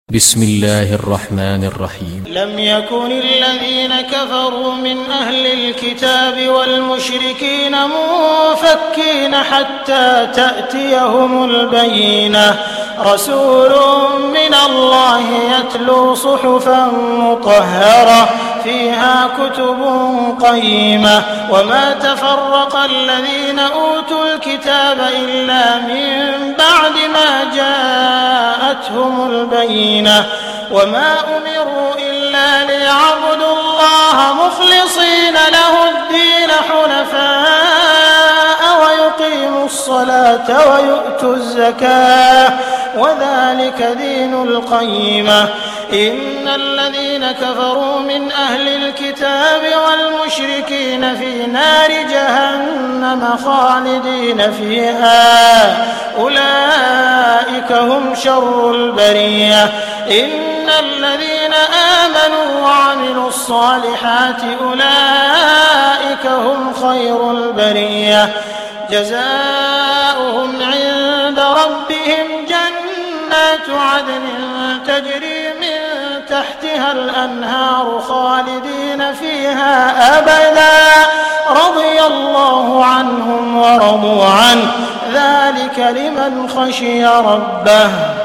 بسم الله الرحمن الرحيم. لم يكن الذين كفروا من أهل الكتاب والمشركين منفكين حتى تأتيهم البينة رسول من الله يتلو صحفا مطهرة فيها كتب قيمة وما تفرق الذين أوتوا الكتاب إلا من بعد ما جاءتهم البينة وما أمروا إلا ليعبدوا الله مخلصين له الدين حنفاء ويقيموا الصلاة ويؤتوا الزكاة وذلك دين القيمة. إن الذين كفروا من أهل الكتاب والمشركين في نار جهنم خالدين فيها أولئك هم شر البرية. إن الذين آمنوا وعملوا الصالحات أولئك هم خير البرية. جزاؤهم عند ربهم جنات عدن تجري من تحتها الأنهار خالدين فيها أبدا رضي الله عنهم ورضوا عنه ذلك لمن خشي ربه.